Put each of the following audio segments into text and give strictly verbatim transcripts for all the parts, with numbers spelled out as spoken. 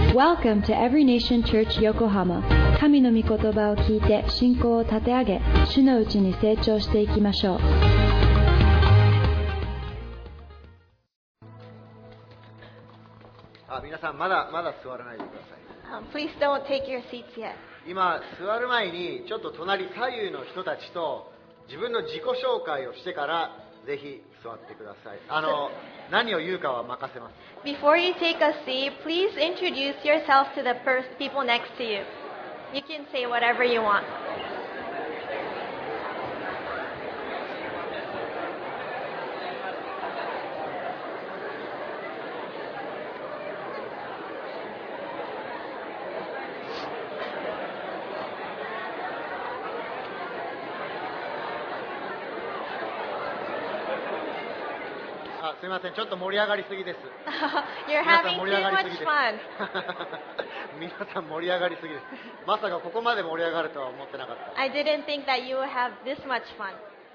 Welcome to Every Nation Church Yokohama. 神の御言葉を聞いて信仰を立て上げ、主のうちに成長していきましょう。 あ、皆さんまだまだ座らないでください。 Um, please don't take your seats yet. 今座る前にちょっと隣左右の人たちと自分の自己紹介をしてからぜひ座ってください。あの何を言うかは任せます。 Before you take a seat, please introduce yourself to the per- people next to you. You can say whatever you want. あ、すみません、ちょっと盛り上がりすぎです。 You're 皆さん having 盛り上 too がり much すぎです。 fun. 皆さん盛り上がりすぎです。まさかここまで盛り上がるとは思ってなかった。 I didn't think that you would have this much fun.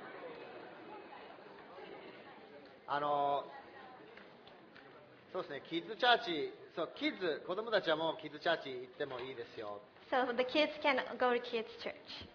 あのそうですね、キッズチャーチ、そうキッズ子供たちはもうキッズチャーチ行ってもいいですよ。 So the kids can go to kids' church.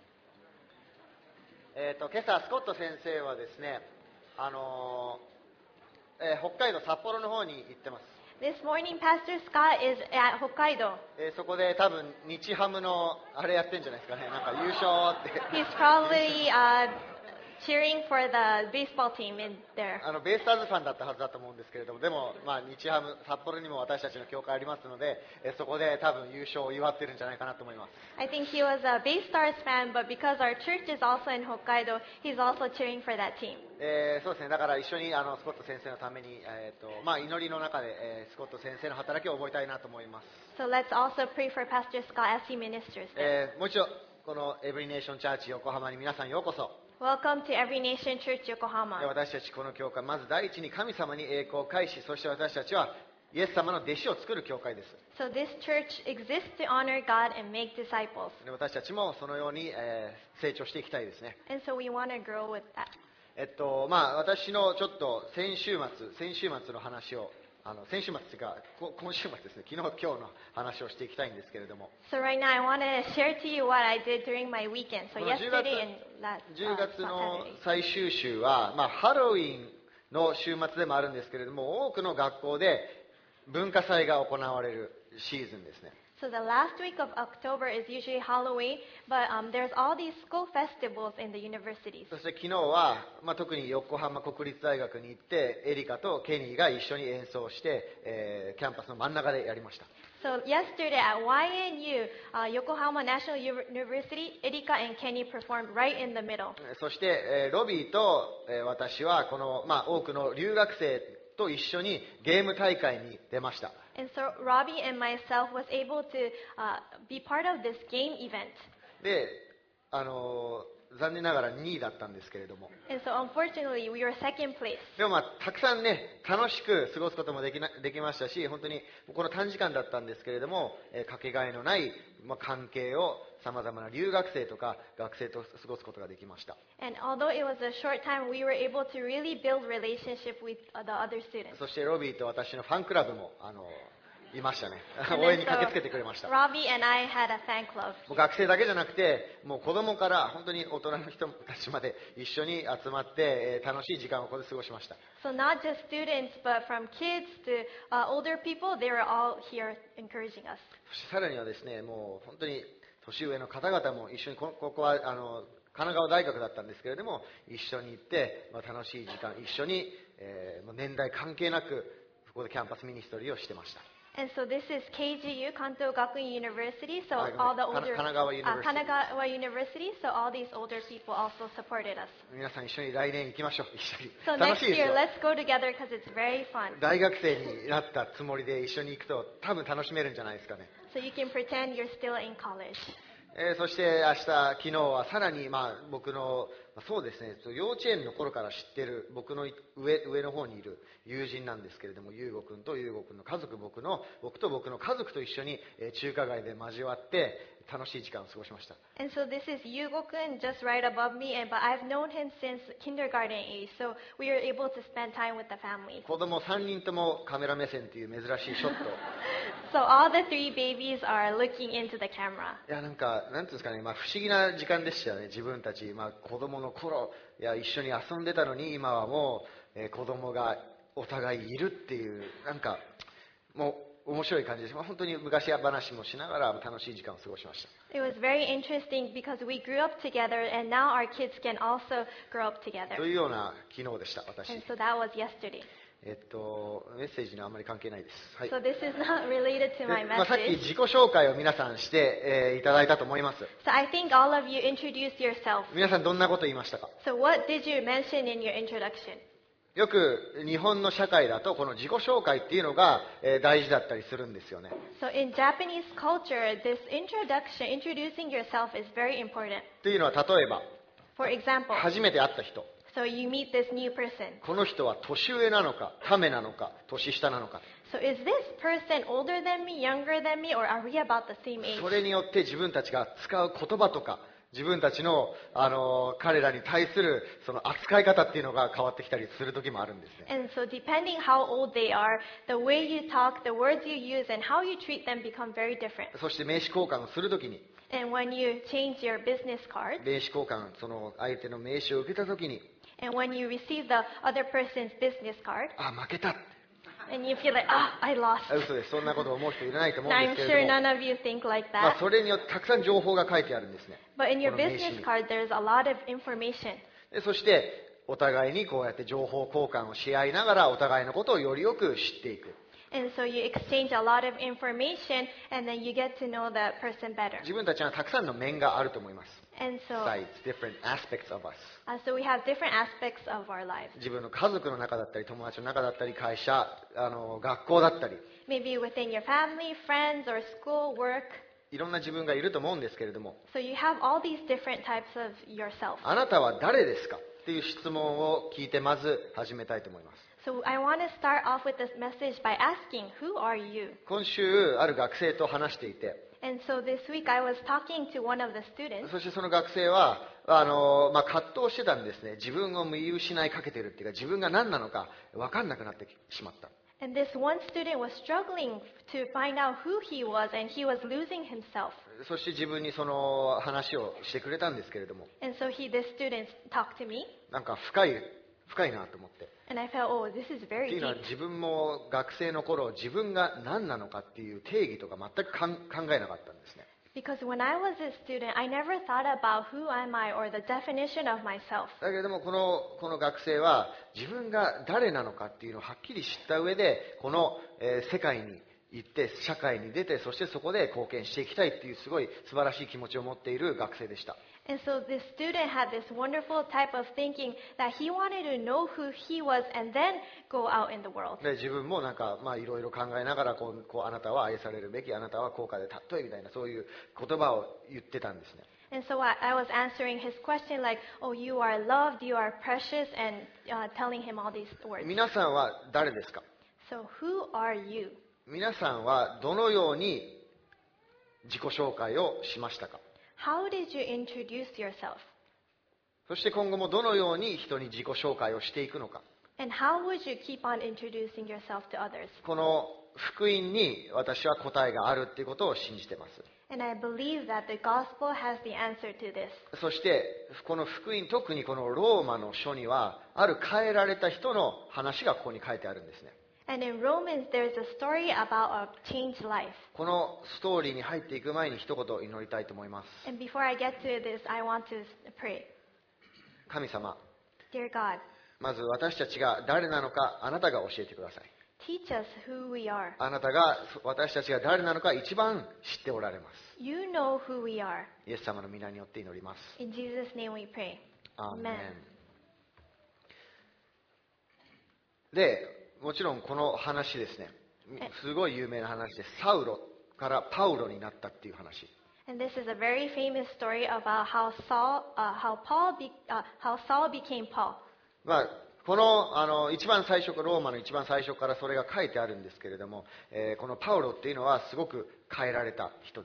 えっ、と今朝スコット先生はですね、あのえー北海道札幌の方に行ってます。 This morning, Pastor Scott is at Hokkaido. えーそこで多分日ハムのあれやってんじゃないですかね、なんか優勝って。 He's probably uh, cheering for the baseball team in there. あのベイスターズファンだったはずだと思うんですけれども、でも、まあ、日ハム札幌にも私たちの教会ありますので、えーそこで多分優勝を祝ってるんじゃないかなと思います。 I think he was a Bay Stars fan, but because our church is also in Hokkaido, he's also cheering for that team. えーそうですね、だから一緒にあのスコット先生のために、えーとまあ、祈りの中で、えースコット先生の働きを覚えたいなと思います。 So let's also pray for Pastor Scott as he ministers there. えーもう一度このエブリネーションチャーチ横浜に皆さんようこそ。 Welcome to Every Nation Church で Yokohama. 私たちこの教会、まず第一に神様に栄光を返し、そして私たちはイエス様の弟子を作る教会です。 So this church exists to honor God and make disciples. で私たちもそのように、えー成長していきたいですね。 And so we want to grow with that. えっとまあ、私のちょっと先週末、先週末の話を、あの先週末というか、こ今週末ですね、昨日、今日の話をしていきたいんですけれども、 So right now I want to share to you what I did during my weekend. So この10月 yesterday and last じゅうがつ uh, の Saturday. 最終週は、まあ、ハロウィンの週末でもあるんですけれども、多くの学校で文化祭が行われるシーズンですね。 So the last week of October is usually Halloween, but um, there's all these school festivals in the universities. そして昨日は、まあ、特に横浜国立大学に行って、エリカとケニーが一緒に演奏して、えーキャンパスの真ん中でやりました。 So yesterday at Y N U, uh, Yokohama National U- University, Erika and Kenny performed right in the middle. そして、えーロビーと、えー私はこの、まあ、多くの留学生と一緒にゲーム大会に出ました。 And so Robbie and myself was able to uh, be part of this game event. で、あのー残念ながらにいだったんですけれども、 And so unfortunately, we were second place. でも、まあ、たくさんね、楽しく過ごすこともできなできましたし、本当にこの短時間だったんですけれども、えーかけがえのない、まあ、関係をさまざまな留学生とか学生と過ごすことができました。 And although it was a short time, we were able to really build relationship with uh, the other students. そしてロビーと私のファンクラブもあのいましたね。 And 応 then 援に駆けつけてくれました。 Robbie and I had a fan club. もう学生だけじゃなくて、もう子供から本当に大人の人たちまで一緒に集まって、えー楽しい時間をここで過ごしました。 So not just students, but from kids to uh, older people, they were all here encouraging us. そしてさらにはですね、もう本当に年上の方々も一緒に、こここはあの神奈川大学だったんですけれども、一緒に行って、まあ、楽しい時間、一緒に、えーもう年代関係なく、ここでキャンパスミニストリーをしてました。 And so this is K G U, Kanto Gakuin University. So Ah, all the Kana- older Kanagawa uh, University. Kanagawa University. So all these older people also supported us. 皆さん一緒に来年行きましょう、一緒に。 So 楽 next しいですよ year, let's go together because it's very fun. 大学生になったつもりで一緒に行くと多分楽しめるんじゃないですかね。 So you can pretend you're still in college. えーそして明日、昨日はさらに、まあ、僕の、まあそうですね、幼稚園の頃から知ってる僕の上上の方にいる友人なんですけれども、優吾君と優吾君の家族、僕の僕と僕の家族と一緒に、えー中華街で交わって楽しい時間を過ごしました。 And so this is Yugo-kun just right above me, and but I've known him since kindergarten age, so we are able to spend time with the family. 子供さんにんともカメラ目線という珍しいショット。 So all the three babies are looking into the camera. いやなんかなんていうんですかね、まあ、不思議な時間でしたよね。自分たち、まあ、子供の頃いや一緒に遊んでたのに今はもう、えー、子供がお互いいるっていうなんかもう面白い感じです。まあ、本当に昔話もしながら楽しい時間を過ごしました。 It was very interesting because we grew up together, and now our kids can also grow up together. というような昨日でした私。 And so that was yesterday. えっとメッセージにはあんまり関係ないです。はい。 So this is not related to で my まあ、さっき message. 自己紹介を皆さんして、えーいただいたと思います。 So I think all of you introduce yourself. 皆さんどんなこと言いましたか？ So what did you mention in your introduction? よく日本の社会だとこの自己紹介っていうのが、えー大事だったりするんですよね。 So in Japanese culture, this introduction, introducing yourself is very important. というのは例えば For example, 初めて会った人、 so you meet this new person. この人は年上なのかためなのか年下なのか、 So is this person older than me, younger than me, or are we about the same age? それによって自分たちが使う言葉とか自分たちの、あの彼らに対するその扱い方っていうのが変わってきたりする時もあるんですね。 And so depending how old they are, the way you talk, the words you use, and how you treat them become very different. そして名刺交換をする時に And when you change your business card, 名刺交換その相手の名刺を受けた時に and when you receive the other person's business card, あ負けた、 and you feel like, ah, I lost. あ嘘です、そんなことを思う人いないと思うん Now です I'm けれ sure ども、 none of you think like まあ、 that. それによってたくさん情報が書いてあるんですね。 But in your この名刺 business に card, there's a lot of information. でそしてお互いにこうやって情報交換をし合いながらお互いのことをよりよく知っていく。 And so you exchange a lot of information, and then you get to know that person better. 自分たちはたくさんの面があると思います。 And so, Sides, different aspects of us. uh, so we have different aspects of our lives. 自分の家族の中だったり友達の中だったり会社、あの学校だったり Maybe within your family, friends, or school, work. いろんな自分がいると思うんですけれども、 So you have all these different types of yourself. あなたは誰ですかっていう質問を聞いてまず始めたいと思います。 So I want to start off with this message by asking, who are you? 今週ある学生と話していて、 And so this week I was talking to one of the students, そしてその学生はあの、まあ、葛藤してたんですね。自分を見失いかけてるっていうか自分が何なのか分かんなくなってしまった。 and this one student was struggling to find out who he was, and he was losing himself. そして自分にその話をしてくれたんですけれども、 And so he, this student talked to me, なんか深い深いなと思って。 and I felt, oh, this is っ very ていうのは deep. 自分も学生の頃自分が何なのかっていう定義とか全くかん考えなかったんですね。 Because when I was a student, I never thought about who am I or the definition of myself. だけれどもこのこの学生は自分が誰なのかっていうのをはっきり知った上でこの、えー世界に行って社会に出てそしてそこで貢献していきたいっていうすごい素晴らしい気持ちを持っている学生でした。 And so this student had this wonderful type of thinking that he wanted to know who he was and then go out in the world. で自分もなんかまあいろいろ考えながらこうこうあなたは愛されるべきあなたは高価で尊いみたいなそういう言葉を言ってたんですね。 And so I, I was answering his question like, oh, you are loved, you are precious, and uh, telling him all these words. 皆さんは誰ですか？ So who are you? 皆さんはどのように自己紹介をしましたか？ How did you introduce yourself? そして今後もどのように人に自己紹介をしていくのか。 And how would you keep on introducing yourself to others? この福音に私は答えがあるっていうことを信じています。 And I believe that the gospel has the answer to this. そしてこの福音、特にこのローマの書にはある変えられた人の話がここに書いてあるんですね。 And in Romans, there's a story about a changed life. このストーリーに入っていく前に一言祈りたいと思います。 And before I get to this, I want to pray. 神様、 Dear God, まず私たちが誰なのかあなたが教えてください。 teach us who we are. あなたが私たちが誰なのか一番知っておられます。 You know who we are. イエス様の皆によって祈ります。 In Jesus' name we pray. アーメン Amen. で、もちろんこの話ですね、すごい有名な話で、サウロからパウロになったっていう話。 And this is a very famous story about how Saul, uh, how Paul, be, uh, how Saul became Paul. まあ、このあの一番最初ローマの一番最初からそれが書いてあるんですけれども、えーこのパウロっていうのはすごく変えられた人です。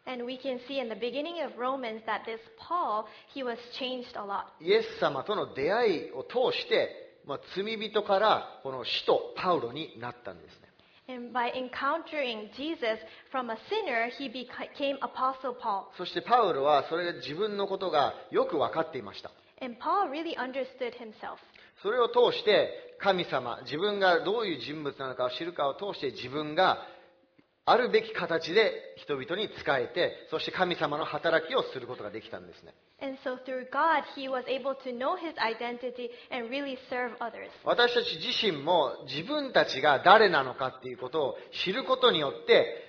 And we can see in the beginning of Romans that this Paul, he was changed a lot. イエス様との出会いを通して、まあ、罪人からこの使徒パウロになったんですね。 And by encountering Jesus from a sinner, he became Apostle Paul. そしてパウロはそれで自分のことがよく分かっていました。 And Paul really understood himself. それを通して神様、自分がどういう人物なのかを知るかを通して自分があるべき形で人々に仕えて、そして神様の働きをすることができたんですね。 And so through God, he was able to know his identity and really serve others. 私たち自身も自分たちが誰なのかっていうことを知ることによって、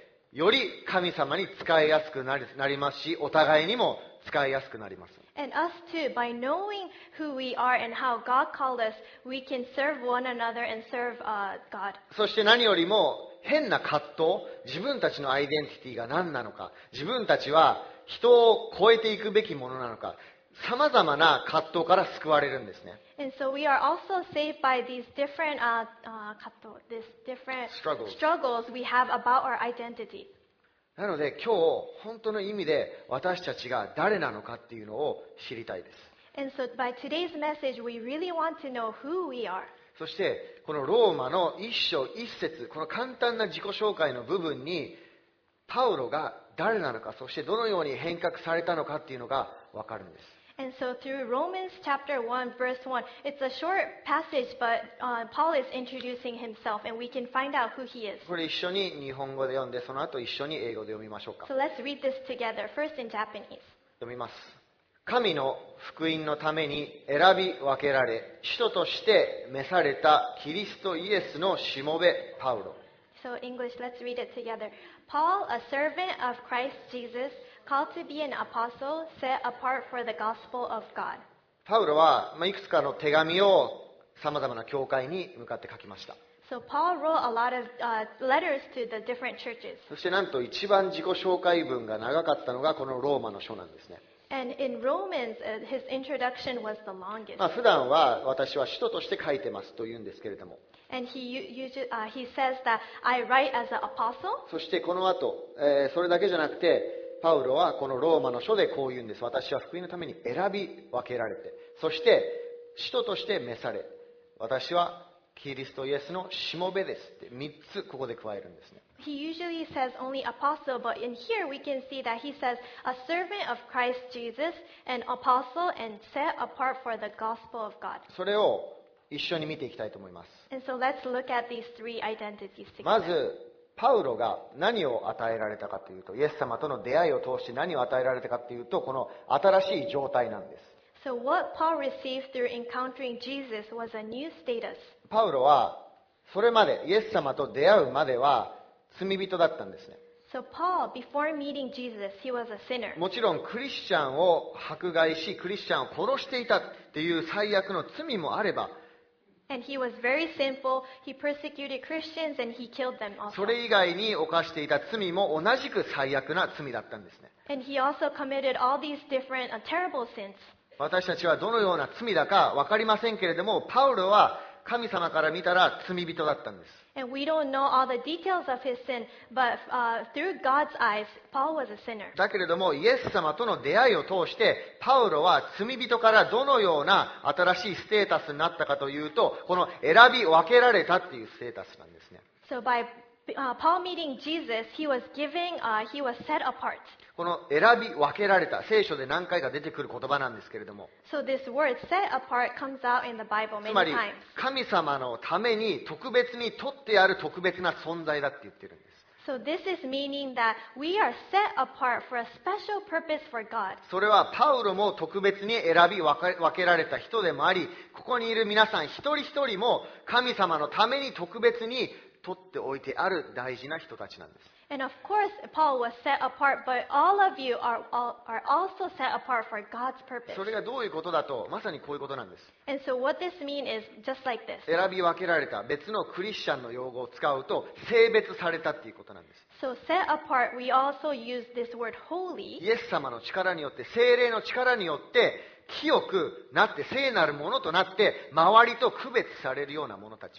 より神様に仕えやすくなり、なりますし、お互いにも使いやすくなります。 And us too, by knowing who we are and how God called us, we can serve one another and serve uh, God. そして何よりも変な葛藤、自分たちのアイデンティティが何なのか、自分たちは人を超えていくべきものなのか、様々な葛藤から救われるんですね。 And so we are also saved by these different, uh, uh, these different Struggles. struggles we have about our identity. なので今日本当の意味で私たちが誰なのかっていうのを知りたいです。 And so by today's message, we really want to know who we are. そしてこのローマの一章一節、この簡単な自己紹介の部分にパウロが誰なのか、そしてどのように変革されたのかっていうのが分かるんです。 And so through Romans chapter one, verse one, it's a short passage, but uh, Paul is introducing himself, and we can find out who he is. これ一緒に日本語で読んで、その後一緒に英語で読みましょうか。 So let's read this together, first in Japanese. 読みます。神の福音のために選び分けられ、使徒として召されたキリストイエスのしもべパウロ。 So English, let's read it together. Paul, a servant of Christ Jesus, called to be an apostle, set apart for the gospel of God. パウロは、まあ、いくつかの手紙をさまざまな教会に向かって書きました。 So Paul wrote a lot of uh, letters to the different churches. そしてなんと一番自己紹介文が長かったのがこのローマの書なんですね。 And in Romans, uh, his introduction was the longest. まあ、普段は私は使徒として書いてますと言うんですけれども、 And he, usually, uh, he says that I write as an apostle. そしてこの後、えーそれだけじゃなくてパウロはこのローマの書でこう言うんです。私は福音のために選び分けられて、そして使徒として召され、私はキリストイエスのしもべですってみっつここで加えるんですね。 He usually says only apostle, but in here we can see that he says a servant of Christ Jesus, an apostle, and set apart for the gospel of God. それを一緒に見ていきたいと思います。 And so let's look at these three identities ま together. ずパウロが何を与えられたかというと、イエス様との出会いを通して何を与えられたかというと、この新しい状態なんです。 So what Paul received through encountering Jesus was a new status. パウロはそれまでイエス様と出会うまでは罪人だったんですね。 So Paul, before meeting Jesus, he was a sinner. もちろんクリスチャンを迫害しクリスチャンを殺していたっていう最悪の罪もあれば、 And he was very sinful. He persecuted Christians and he killed them そ also. れ以外に犯していた罪も同じく最悪な罪だったんですね。 And he also committed all these different uh, terrible sins. 私たちはどのような罪だか分かりませんけれども、パウロは神様から見たら罪人だったんです。 And we don't know all the details of his sin, but uh, through God's eyes, Paul was a sinner. だけれどもイエス様との出会いを通してパウロは罪人からどのような新しいステータスになったかというと、この選び分けられたっていうステータスなんですね。 So by uh, Paul meeting Jesus, he was giving, uh, he was set apart. この選び分けられた、聖書で何回か出てくる言葉なんですけれども、 So this word set apart comes out in the Bible つ many まり times. 神様のために特別に取ってある特別な存在だって言ってるんです。 So this is meaning that we are set apart for a special purpose for God. それはパウロも特別に選び分け分けられた人でもあり、ここにいる皆さん一人一人も神様のために特別に取っておいてある大事な人たちなんです。 And of course, Paul was set apart, but all of you are, all, are also set apart for God's purpose. それがどういうことだと、まさにこういうことなんです。 And so what this means is just like this. 選び分けられた、別のクリスチャンの用語を使うと性別されたっていうことなんです。 So set apart, we also use this word holy. イエス様の力によって、聖霊の力によって清くなって聖なるものとなって周りと区別されるような者たち。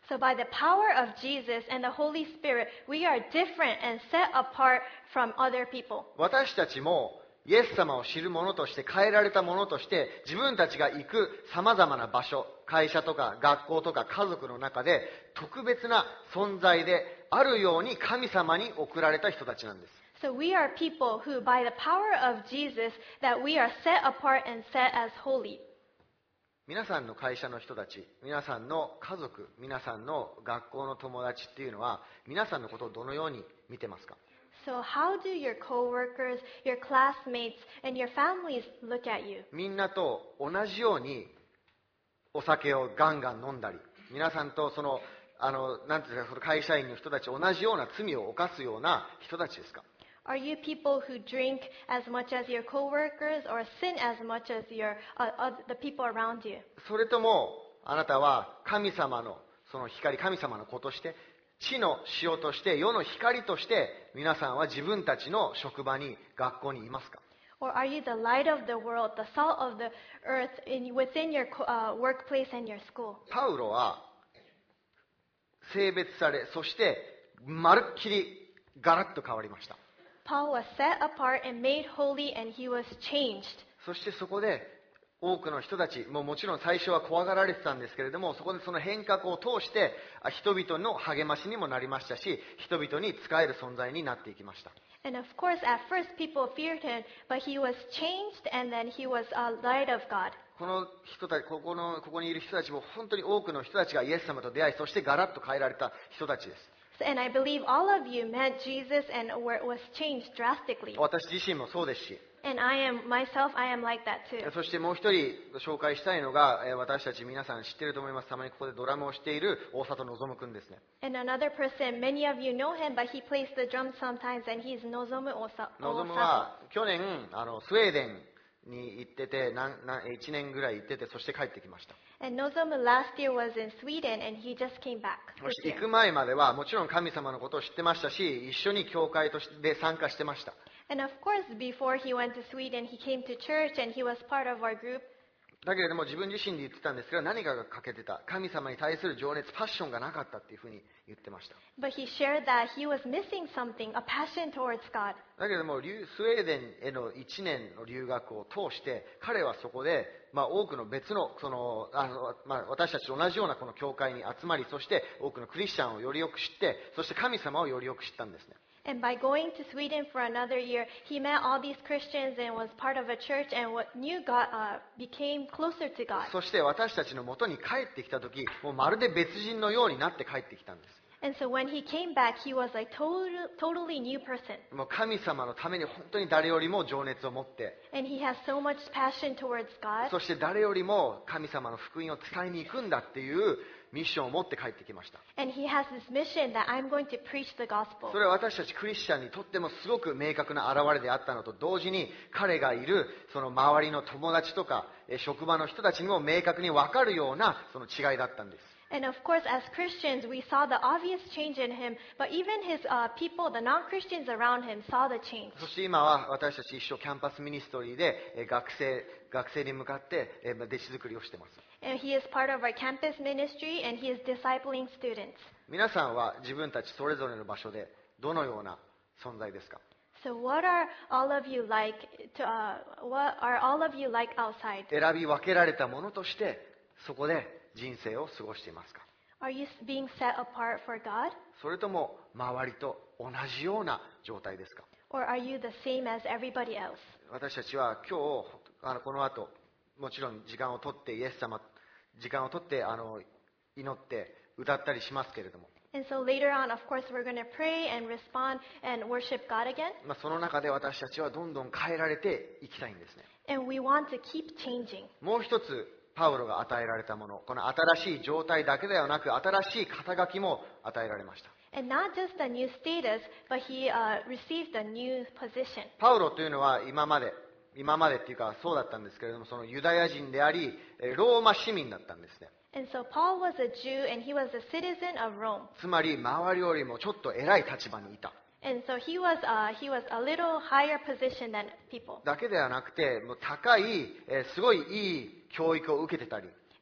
So by the power of Jesus and the Holy Spirit, we are different and set apart from other people. 私たちもイエス様を知る者として、変えられた者として、自分たちが行く様々な場所、会社とか学校とか家族の中で特別な存在であるように神様に送られた人たちなんです。 So we are people who, by the power of Jesus, that we are set apart and set as holy. 皆さんの会社の人たち、皆さんの家族、皆さんの学校の友達っていうのは、皆さんのことをどのように見てますか？ So how do your coworkers, your classmates, and your families look at you? みんなと同じようにお酒をガンガン飲んだり、皆さんとその、あの、なんていうんですか、その会社員の人たち同じような罪を犯すような人たちですか？ Are you people who drink as much as your coworkers or sin as much as your uh, uh, the people around you? それともあなたは神様のその光、神様の子として、地の塩として世の光として皆さんは自分たちの職場に学校にいますか？ Or are you the light of the world, the salt of the earth in, within your co- uh, workplace and your school? パウロは性別され、そしてまるっきりガラッと変わりました。 Paul was set apart and made holy, and he was changed. そしてそこで多くの人たち、もうもちろん最初は怖がられてたんですけれども、そこでその変革を通して人々の励ましにもなりましたし、人々に仕える存在になっていきました。 And of course, at first people feared him, but he was changed, and then he was a light of God. この人たち、ここの、ここにいる人たちも本当に多くの人たちがイエス様と出会い、そしてガラッと変えられた人たちです。 And I believe all of you met Jesus and were, was changed drastically. 私自身もそうですし、 And I am, myself, I am like that too. そしてもう一人紹介したいのが、えー私たち皆さん知っていると思います。たまにここでドラムをしている大里望くんですね。 And another person, many of you know him, but he plays the drums sometimes, and he's Nozomu Osa- 望む Osato. は去年あのスウェーデンに行ってて、なんなんいちねんぐらい行ってて、そして帰ってきました。 And Nozomu last year was in Sweden, and he just came back そ this して行 year. く前まではもちろん神様のことを知ってましたし、一緒に教会として参加してました。 And of course, before he went to Sweden, he came to church, and he was part of our group. だけれども自分自身で言ってたんですけど、何かが欠けてた、神様に対する情熱、パッションがなかったっていうふうに言ってました。 But he shared that he was missing something, a passion towards God. だけれども留スウェーデンへのいちねんの留学を通して彼はそこで、まあ、多くの別のそのあの、まあ、私たちと同じようなこの教会に集まり、そして多くのクリスチャンをよりよく知って、そして神様をよりよく知ったんですね。 And by going to Sweden for another year, he met all these Christians and was part of a church and what knew God uh, became closer to God. そして私たちの元に帰ってきた時、もうまるで別人のようになって帰ってきたんです。 And so when he came back, he was like total, totally new person. もう神様のために本当に誰よりも情熱を持って、 And he has so much passion towards God. そして誰よりも神様の福音を伝えに行くんだっていうミッションを持って帰ってきました。 And he has this mission that I'm going to preach the gospel. それは私たちクリスチャンにとってもすごく明確な現れであったのと同時に、彼がいるその周りの友達とかえ職場の人たちにも明確に分かるようなその違いだったんです。 And of course, as Christians, we saw the obvious change in him, but even his uh, people, the non-Christians around him, saw the change. そして今は私たち一緒キャンパスミニストリーでえ学生学生に向かってえ弟子作りをしています。 And he is part of our campus ministry, and he is discipling students. 皆さんは自分たちそれぞれの場所でどのような存在ですか？ So what are all of you like to, uh, what are all of you like outside? 選び分けられたものとしてそこで人生を過ごしていますか？ Are you being set apart for God? それとも周りと同じような状態ですか？ Or are you the same as everybody else? 私たちは今日あのこの後もちろん時間をとってイエス様時間をとってあの祈って歌ったりしますけれども、 And so later on, of course, we're going to pray and respond and worship God again. まあ、その中で私たちはどんどん変えられていきたいんですね。 And we want to keep changing. もう一つパウロが与えられたもの、この新しい状態だけではなく新しい肩書きも与えられました。 And not just a new status, but he uh, received a new position. パウロというのは今まで今までっていうかそうだったんですけれども、そのユダヤ人でありえーローマ市民だったんですね。 And so Paul was a Jew, and he was a citizen of Rome. つまり周りよりもちょっと偉い立場にいた。 And so he was, uh, he was a little higher position than people. だけではなくて、もう高い、えーすごいいい教育を受けてたり、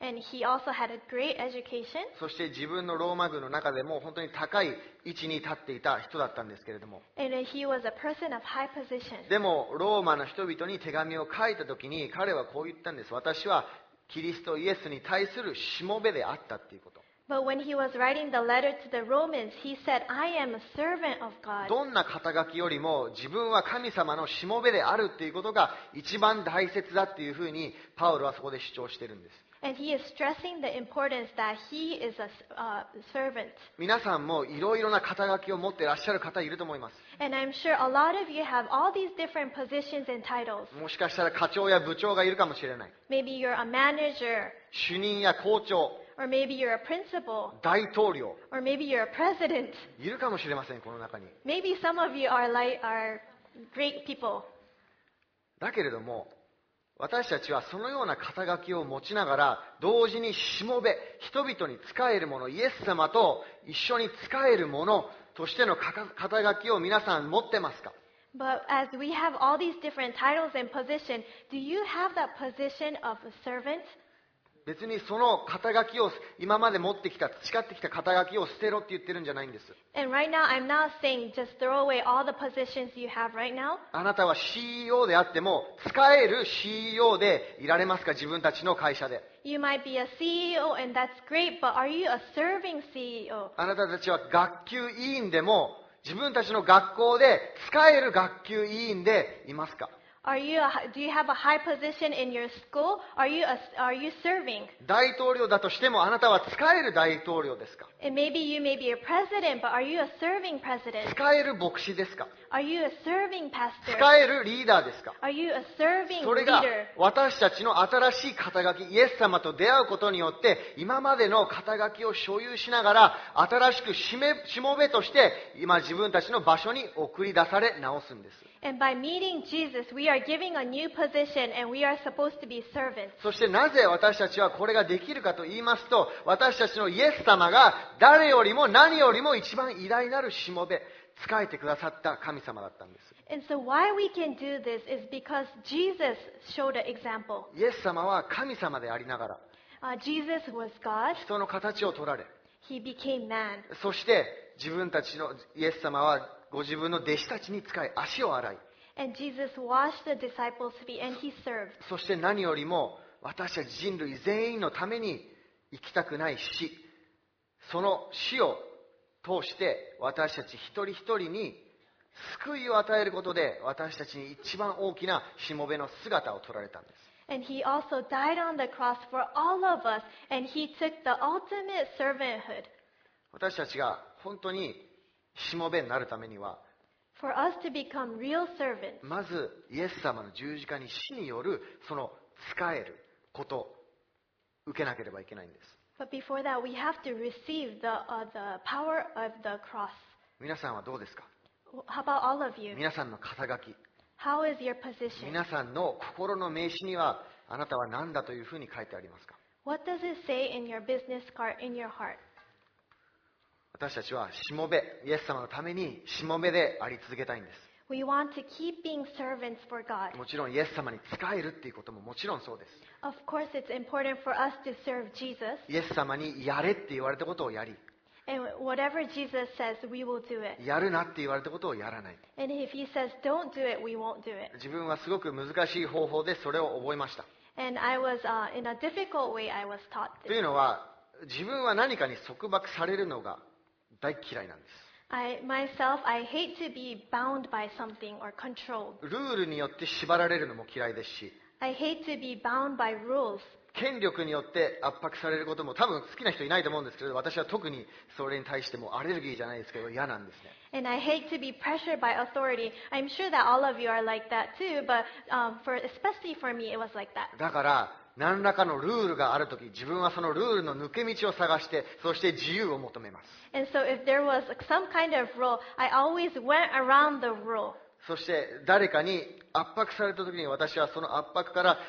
and he also had a great education. そして自分のローマ軍の中でも本当に高い位置に立っていた人だったんですけれども、 And he was a person of high position. でもローマの人々に手紙を書いた時に彼はこう言ったんです。私はキリストイエスに対するしもべであったっていうこと。 But when he was writing the letter to the Romans, he said, I am a servant of God. どんな肩書きよりも自分は神様のしもべであるっていうことが一番大切だっていうふうにパウロはそこで主張しているんです。 And he is stressing the importance that he is a uh, servant. 皆さんもいろいろな肩書きを持っていらっしゃる方いると思います。 And I'm sure a lot of you have all these different positions and titles. もしかしたら課長や部長がいるかもしれない。 Maybe you're a manager, 主任や校長、 or maybe you're a principal, 大統領 or maybe you're a president. いるかもしれません、この中に。 Maybe some of you are like are great people. だけれども私たちはそのような肩書きを持ちながら同時にしもべ、人々に仕えるもの、イエス様と一緒に仕えるものとしての肩書きを皆さん持ってますか？ But as we have all these different titles and position, do you have that position of a servant? 別にその肩書きを今まで持ってきた、培ってきた肩書きを捨てろって言ってるんじゃないんです。 And right now, I'm not saying just throw away all the positions you have right now. あなたは シーイーオー であっても使える シーイーオー でいられますか？自分たちの会社で。 You might be a C E O, and that's great, but are you a serving C E O? あなたたちは学級委員でも自分たちの学校で使える学級委員でいますか？ Are you a, do you have a high position in your school? Are you a, are you serving? 大統領だとしてもあなたは使える大統領ですか？ And maybe you may be a president, but are you a serving president? 使える牧師ですか？ Are you a serving pastor? 使えるリーダーですか？ Are you a serving それが leader? 私たちの新しい肩書き、イエス様と出会うことによって今までの肩書きを所有しながら新しくしめしもべとして今自分たちの場所に送り出され直すんです。 And by meeting Jesus, we are giving a new position, and we are supposed to be servants. そしてなぜ私たちはこれができるかと言いますと、私たちのイエス様が誰よりも何よりも一番偉大なるしもべ、仕えてくださった神様だったんです。 And so why we can do this is because Jesus showed an example. イエス様は神様でありながら Uh, Jesus was God. 人の形を取られ、 He became man. そして自分たちのイエス様はご自分の弟子たちに仕え足を洗い、 And Jesus washed the disciples' feet, and he served. そして何よりも私たち人類全員のために生きたくない死、その死を通して私たち一人一人に救いを与えることで私たちに一番大きなしもべの姿を取られたんです。 And he also died on the cross for all of us, and he took the ultimate servanthood. 私たちが本当にしもべになるためには For us to become real servants, まずイエス様の十字架に死によるその仕えることを受けなければいけないんです。 but before that, we have to receive the, uh, the power of the cross. 皆さんはどうですか？ How about all of you? 皆さんの肩書き、 How is your position? 皆さんの心の名刺にはあなたは何だというふうに書いてありますか？ What does it say in your business card, in your heart? 私たちはしもべ、イエス様のためにしもべであり続けたいんです。 We want to keep being servants for God. もちろんイエス様に仕えるっていうことももちろんそうです。 Of course, it's important for us to serve Jesus. イエス様にやれって言われたことをやり、 And whatever Jesus says, we will do it. やるなって言われたことをやらない。 And if he says don't do it, we won't do it. 自分はすごく難しい方法でそれを覚えました。 And I was, uh, in a difficult way, I was taught とい this. うのは自分は何かに束縛されるのが大嫌いなんです。 I, myself, I hate to be bound by something or controlled. ルールによって縛られるのも嫌いですし、 I hate to be bound by rules. 権力によって圧迫されることも多分好きな人いないと思うんですけど、私は特にそれに対してもアレルギーじゃないですけど嫌なんですね。 And I hate to be pressured by authority. I'm sure that all of you are like that too, but um, for especially for me, it was like that. だから何らかのルールがあるとき、自分はそのルールの抜け道を探して、そして自由を求めます。 And so if there was some kind of rule, I always went around the rule. そして誰かに圧迫されたときに私はその圧迫から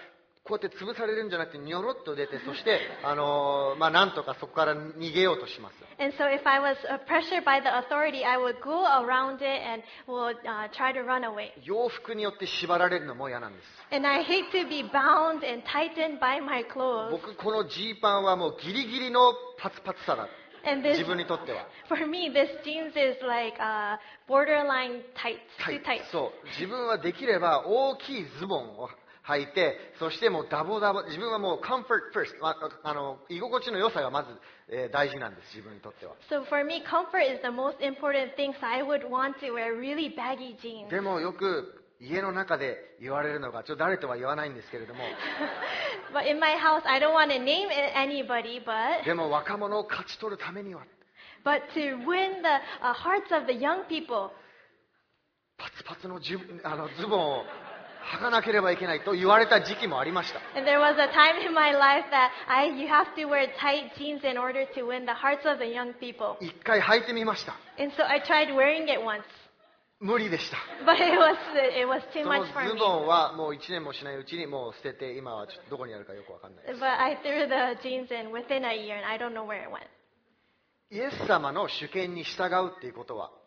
こうやって潰されるんじゃなくてニョロッと出て、そしてあのーまあなんとかそこから逃げようとします。 And so if I was uh, pressured by the authority, I would go around it and would uh, try to run away. 洋服によって縛られるのも嫌なんです。 And I hate to be bound and tightened by my clothes. 僕このジーパンはもうギリギリのパツパツさだ。 And this, 自分にとっては for me, this jeans is like uh, borderline tight, タ too イ tight. そう自分はできれば大きいズボンを履いて、そしてもうダボダボ、自分はもう comfort first、あ, あの居心地の良さがまず、えー大事なんです、自分にとっては。 So for me, comfort is the most important thing. So I would want to wear really baggy jeans. でもよく家の中で言われるのが、ちょっと誰とは言わないんですけれども、 But in my house, I don't want to name it anybody, but でも若者を勝ち取るためには but to win the uh, hearts of the young people, パツパツのジュあのズボンを履かなければいけないと言われた時期もありました。 and there was a time in my life that I you have to wear tight jeans in order to win the hearts of the young people. 一回履いてみました。 And so I tried wearing it once, 無理でした。 but it was it was too その much for ズ me. ボンはもう一年もしないうちにもう捨てて、今はちょっとどこにあるかよくわかんないです。 But I threw the jeans in within a year, and I don't know where it went. イエス様の主権に従うっていうことは、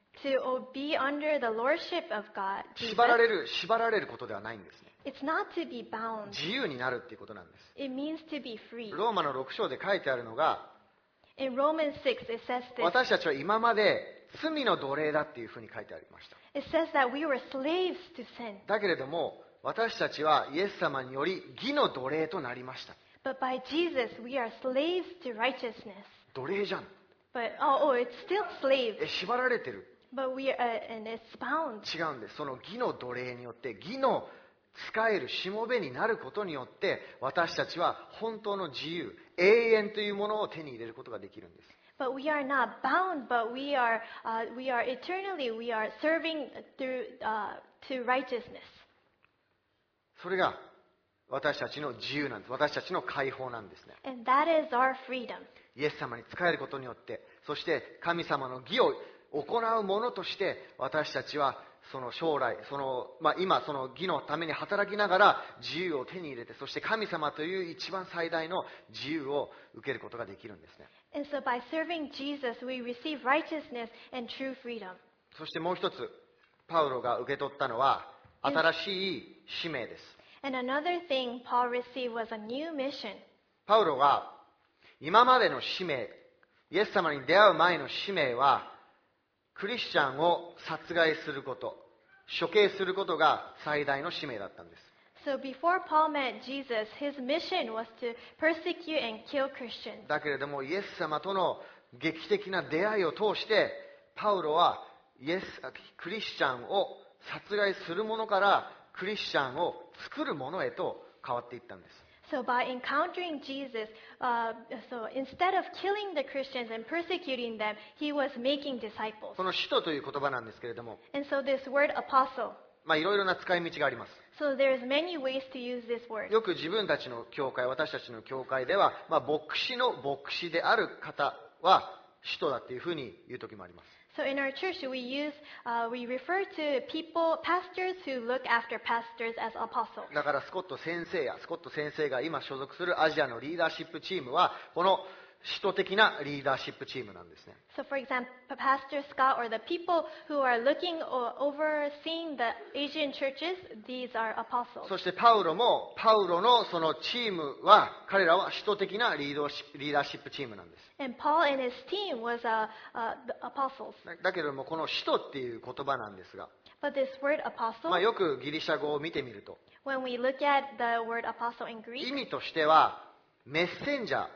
To be under the lordship of God, 縛ら Jesus, れる縛られることではないんですね。 it's not to be bound. 自由になるっていうことなんです。 It means to be free. ローマのろく章で書いてあるのが、 In Romans six, it says this. 私たちは今まで罪の奴隷だっていうふうに書いてありました。 It says that we were slaves to sin. だけれども私たちはイエス様により義の奴隷となりました。 But by Jesus, we are slaves to righteousness. 奴隷じゃん。 But, oh, oh, it's still slaves. え、縛られてる。 But we are, uh, and it's bound. 違うんです。その義の奴隷によって、義の使えるしもべになることによって、私たちは本当の自由、永遠というものを手に入れることができるんです。 But we are not bound, but we are, uh, we are eternally, we are serving through, uh, to righteousness. それが私たちの自由なんです。私たちの解放なんですね。 And that is our freedom. イエス様に仕えることによって、そして神様の義を行うものとして私たちはその将来その、まあ、今その義のために働きながら自由を手に入れて、そして神様という一番最大の自由を受けることができるんですね。 And so by serving Jesus, we receive righteousness and true freedom. そしてもう一つパウロが受け取ったのは新しい使命です。 And another thing Paul received was a new mission. パウロが今までの使命、イエス様に出会う前の使命はクリスチャンを殺害すること、処刑することが最大の使命だったんです。 So before Paul met Jesus, his mission was to persecute and kill Christians. だけれどもイエス様との劇的な出会いを通してパウロはイエスクリスチャンを殺害するものからクリスチャンを作るものへと変わっていったんです。 So by encountering Jesus, uh, so instead of killing the Christians and persecuting them, he was making disciples. この使徒という言葉なんですけれども、 And so this word apostle, まあいろいろな使い道があります。 so there's many ways to use this word. よく自分たちの教会、私たちの教会では、まあ、牧師の牧師である方は使徒だっていうふうに言う時もあります。 So in our church, we use, uh, we refer to people, pastors who look after pastors as apostles. だからスコット先生やスコット先生が今所属するアジアのリーダーシップチームはこの使徒的なリーダーシップチームなんですね。 So for example, Pastor Scott or the people who are looking or overseeing the Asian churches, these are apostles. そしてパウロもパウロのそのチームは彼らは使徒的なリードシップリーダーシップチームなんです。 And Paul and his team was uh, uh, the apostles. だだけれどもこの使徒っていう言葉なんですが、 But this word apostle, まあ、よくギリシャ語を見てみると when we look at the word apostle in 意 Greek, 味としてはメッセンジャー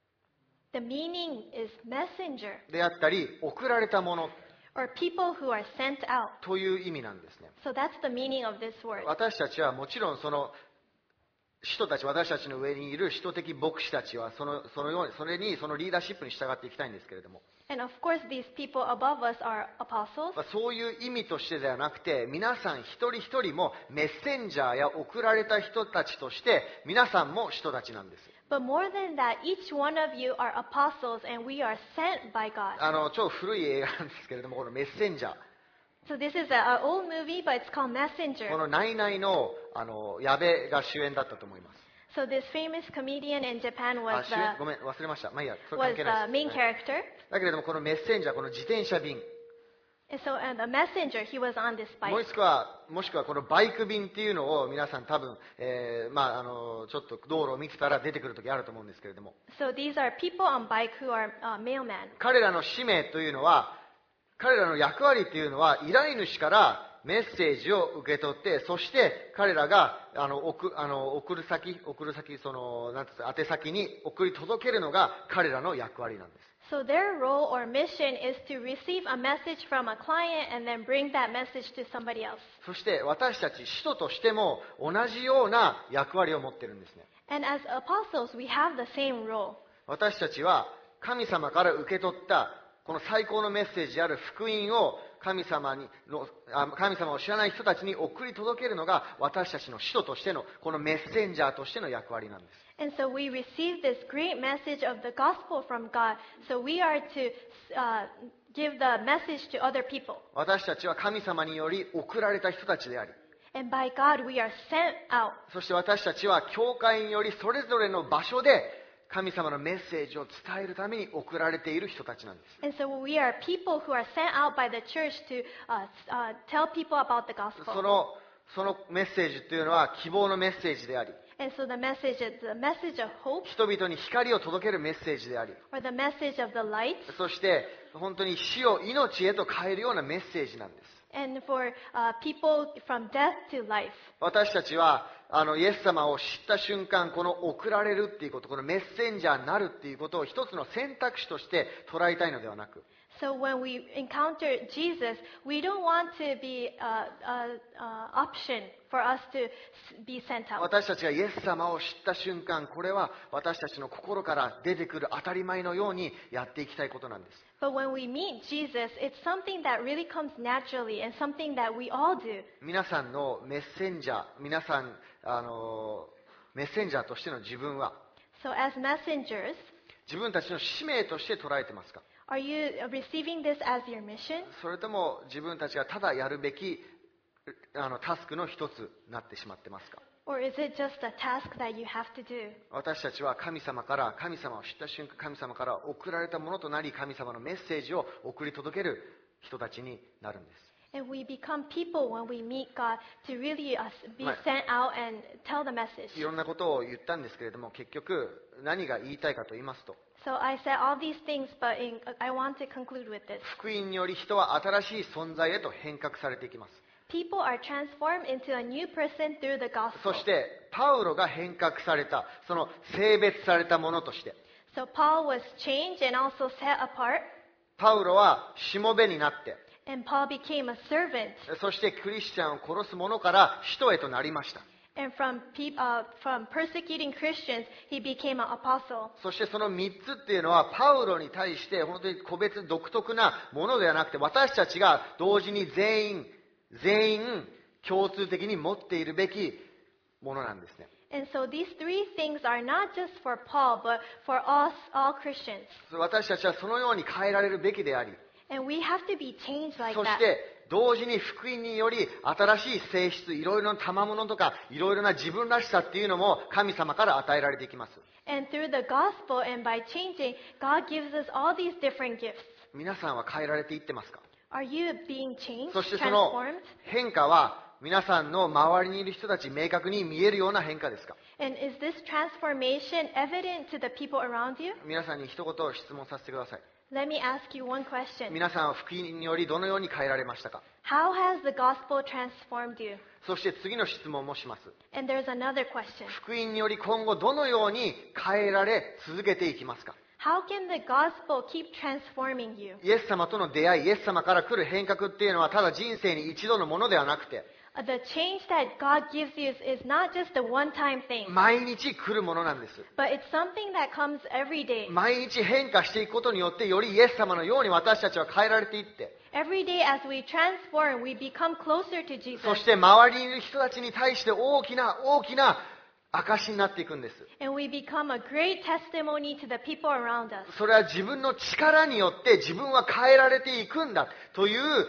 the meaning is messenger であったり送られたもの or people who are sent out. という意味なんですね。 So that's the meaning of this word. 私たちはもちろんその使徒たち、私たちの上にいる使徒的牧師たちはそのそのようにそれにそのリーダーシップに従っていきたいんですけれども、 And of course, these people above us are apostles. まあそういう意味としてではなくて、皆さん一人一人もメッセンジャーや送られた人たちとして皆さんも使徒たちなんです。 But more than that, each one of you are apostles and we are sent by God. あの超古い映画なんですけれども、このメッセンジャー、 So this is an old movie, but it's called こ Messenger. のナイナイの、あの、矢部が主演だったと思います。 So this famous comedian in Japan あ、 was 主演、ご the めん、忘れました。まあいいや、それ関 was 係 the ないで main す。はい character. だけれども、このメッセンジャー、この自転車便、 And so uh, the messenger, he was on this も bike. しくは、もしくはこのバイク便っていうのを皆さん多分、えー、まあ、あの、ちょっと道路を見てたら出てくる時あると思うんですけれども、 So these are people on bike who are uh, mailmen. 彼らの使命というのは、彼らの役割というのは、依頼主からメッセージを受け取って、そして彼らがあの送あの送る先、送る先、そのなんていうか宛先に送り届けるのが彼らの役割なんです。 So their role or mission is to receive a message from a client and then bring that message to somebody else. そして私たち使徒としても同じような役割を持っているんですね。 And as apostles, we have the same role. 私たちは神様から受け取ったこの最高のメッセージである福音を神様にの神様を知らない人たちに送り届けるのが私たちの使徒としてのこのメッセンジャーとしての役割なんです。 And so we receive this great message of the gospel from God. So we are to uh, give the message to other people. 私たちは神様により送られた人たちであり、 And by God, we are sent out. そして私たちは教会によりそれぞれの場所で神様のメッセージを伝えるために送られている人たちなんです。 And so we are people who are sent out by the church to uh, uh, tell people about the そ gospel. のそのメッセージというのは希望のメッセージであり、 And so the message is the message of hope 人々に光を届けるメッセージであり、 or the message of the light. そして本当に死を命へと変えるようなメッセージなんです。 And for uh, people from death to life. 私たちはあのイエス様を知った瞬間、この送られるっていうこと、このメッセンジャーになるっていうことを一つの選択肢として捉えたいのではなく、 So when we encounter Jesus, we don't want to be an option for us to s- be sent out. 私たちがイエス様を知った瞬間、これは私たちの心から出てくる当たり前のようにやっていきたいことなんです。 But when we meet Jesus, it's something that really comes naturally and something that we all do. 皆さんのメッセンジャー、皆さんあのメッセンジャーとしての自分は So as messengers, 自分たちの使命として捉えてますか？ are you receiving this as your mission? それとも自分たちがただやるべきあのタスクの一つになってしまってますか？ Or is it just a task that you have to do? 私たちは神様から神様を知った瞬間、神様から送られたものとなり、神様のメッセージを送り届ける人たちになるんです。 And we become people when we meet God to really uh, be Right. sent out and tell the message. いろんなことを言ったんですけれども、結局何が言いたいかと言いますと、 So I said all these things, but in, I want to conclude with this. 福音により人は新しい存在へと変革されていきます。 People are transformed into a new person through the gospel. そしてパウロが変革された、その性別されたものとして、 So Paul was changed and also set apart, パウロはしもべになって、 and Paul became a servant. そしてクリスチャンを殺す者から使徒へとなりました。 And from, pe- uh, from persecuting Christians, he became an apostle. そしてそのみっつっていうのはパウロに対して本当に個別独特なものではなくて、私たちが同時に全員全員共通的に持っているべきものなんですね。 And so these three things are not just for Paul, but for us, all Christians. 私たちはそのように変えられるべきであり、 And we have to be changed like そし that. て同時に福音により新しい性質、いろいろな賜物とかいろいろな自分らしさっていうのも神様から与えられていきます。 And through the gospel and by changing, God gives us all these different gifts. 皆さんは変えられていってますか？ Are you being changed, そしてその transformed? 変化は皆さんの周りにいる人たち明確に見えるような変化ですか？ And is this transformation evident to the people around you? 皆さんに一言質問させてください。 Let me ask you one question. 皆さんは福音によりどのように変えられましたか？ How has the gospel transformed you? そして次の質問もします。 And there's another question. 福音により今後どのように変えられ続けていきますか？ How can the gospel keep transforming you? イエス様との出会い、イエス様から来る変革っていうのはただ人生に一度のものではなくて、 Uh, The change that God gives you is, is not just a one-time thing, 毎日来るものなんです。 but it's something that comes every day. 毎日変化していくことによってよりイエス様のように私たちは変えられていって、 Every day as we transform, we become closer to そ Jesus. して周りにいる人たちに対して大きな大きな証になっていくんです。 And we become a great testimony to the people around us. それは自分の力によって自分は変えられていくんだという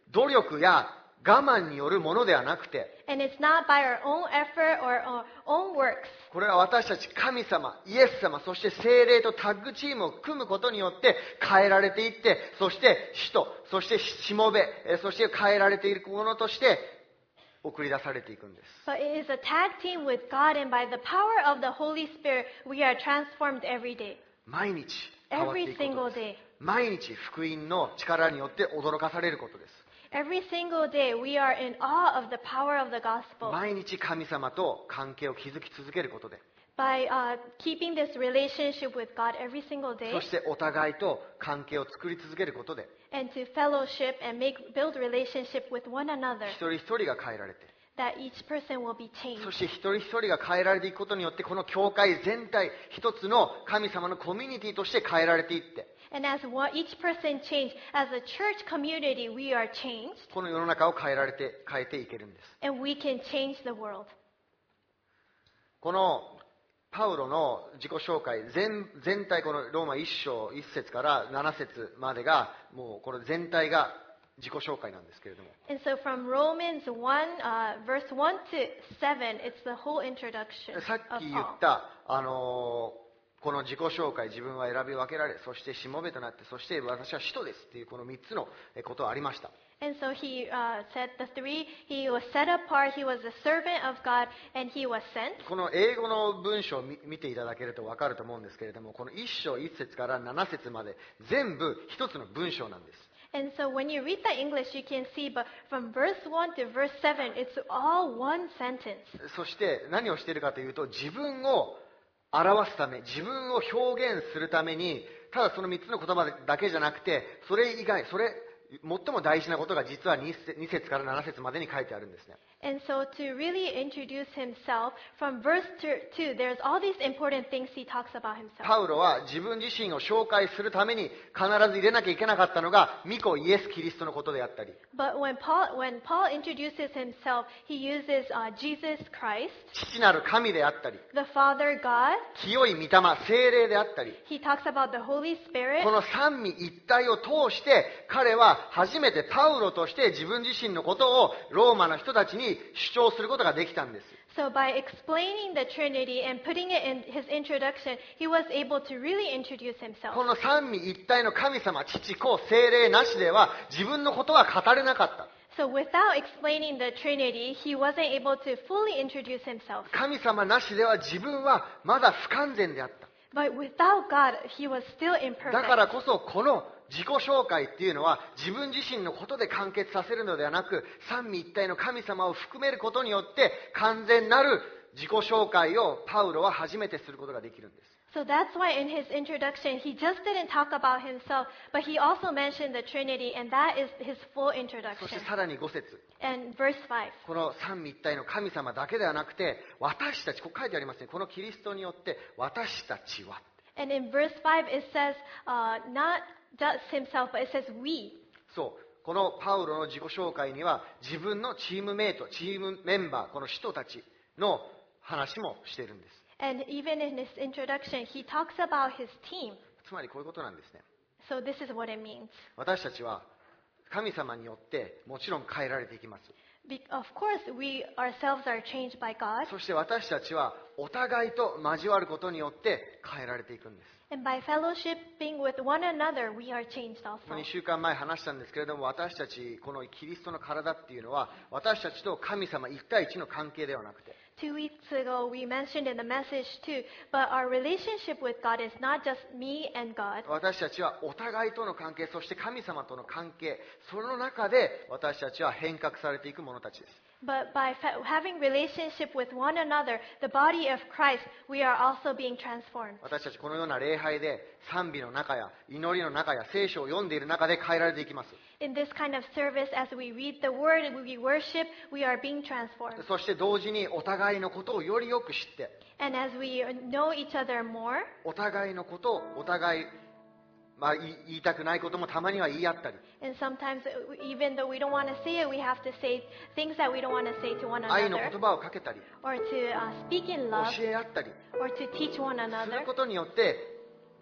努力や我慢によるものではなくて、 And it's not by our own effort or our own works. これは私たち神様、イエス様、そして聖霊とタッグチームを組むことによって変えられていって、そして使徒、そしてしもべ、えそして変えられているものとして送り出されていくんです。 But it is a tag team with God, and by the power of the Holy Spirit, we are transformed every day. 毎日変わってい Every くこと single です。 day. 毎日福音の力によって驚かされることです。 Every single day, we are in awe of the power of the gospel. 毎日神様と関係を築き続けることで、 By uh, keeping this relationship with God every single day, そしてお互いと関係を作り続けることで、 and to fellowship and make build relationship with one another, 一人一人が変えられて、 that each person will be changed. そして一人一人が変えられていくことによって、この教会全体一つの神様のコミュニティとして変えられていって、 And as one, each person changed, as a church community, we are changed, この世の中を変えられて変えていけるんです。 and we can change the world. このパウロの自己紹介 全, 全体、このローマいっ章いっ節からなな節までが、もうこれ全体が自己紹介なんですけれども、 And so from Romans one, uh, verse one to seven, it's the whole introduction さっ of き言っ Paul. た、あのーこの自己紹介、自分は選び分けられ、そしてしもべとなって、そして私は使徒ですっていうこのみっつのことがありました。 And so he uh, said the three, he was set apart, he was a servant of God, and he was sent. この英語の文章を見見ていただけると分かると思うんですけれども、このいっ章いっ節からなな節まで全部一つの文章なんです。 And so when you read the English, you can see, but from verse one to verse seven, it's all one sentence. そして何をしているかというと、自分を表すため、自分を表現するために、ただそのみっつの言葉だけじゃなくて、それ以外、それ最も大事なことが実はに節からなな節までに書いてあるんですね。 And so to really introduce himself, from verse two, there's all these important things he talks about himself. パウロは自分自身を紹介するために必ず入れなきゃいけなかったのが、御子イエス・キリストのことであったり、 But when Paul, when Paul introduces himself, he uses uh, Jesus Christ, 父なる神であったり、 the Father God. 清い御霊、聖霊であったり、 He talks about the Holy Spirit. この三位一体を通して彼は初めてパウロとして自分自身のことをローマの人たちに主張することができたんです。 So by explaining the Trinity and putting it in his introduction, he was able to really introduce こ himself. の三位一体の神様、父子聖霊なしでは自分のことは語れなかった。 So without explaining the Trinity, he wasn't able to fully introduce himself. 神様なしでは自分はまだ不完全であった。 But without God, he was still だから imperfect. こそこの自己紹介っていうのは自分自身のことで完結させるのではなく、三位一体の神様を含めることによって完全なる自己紹介をパウロは初めてすることができるんです。 So that's why in his introduction, he just didn't talk about himself, but he also mentioned the Trinity, and that is his full そして introduction. さらにご節、 And verse five. この三位一体の神様だけではなくて、私たち、ここ書いてありますね、このキリストによって私たちは、 And in verse five, it says, uh, not just himself, but it says we. そうこのパウロの自己紹介には自分のチームメイト、チームメンバー、この使徒たちの話もしているんです。 And even in his introduction, he talks about his team. つまりこういうことなんですね。 So this is what it means. 私たちは神様によってもちろん変えられていきます。 Be- of course, we ourselves are changed by God. そして私たちはお互いと交わることによって変えられていくんです。 And by fellowshipping with one another, we are changed also. にしゅうかんまえ話したんですけれども、私たちこのキリストの体っていうのは私たちと神様一対一の関係ではなくて、 Two weeks ago, we mentioned in the message too, but our relationship with God is not just me and God. 私たちはお互いとの関係、そして神様との関係、その中で私たちは変革されていく者たちです。 But by fa- having relationship with one another, the body of Christ, we are also being transformed. 私たちこのような礼拝で賛美の中や祈りの中や聖書を読んでいる中で変えられていきます。 In this kind of service, as we read the word and we worship, we are being transformed. そして同時にお互いのことをよりよく知って、 And as we know each other more, お互いのことをお互い、まあ、言い言いたくないこともたまには言い合ったり、 and sometimes even though we don't want to say it, we have to say things that we don't want to say to one 愛の another, 言葉をかけたり、 or to uh, speak in love, 教え合ったり or to teach one する another. ことによって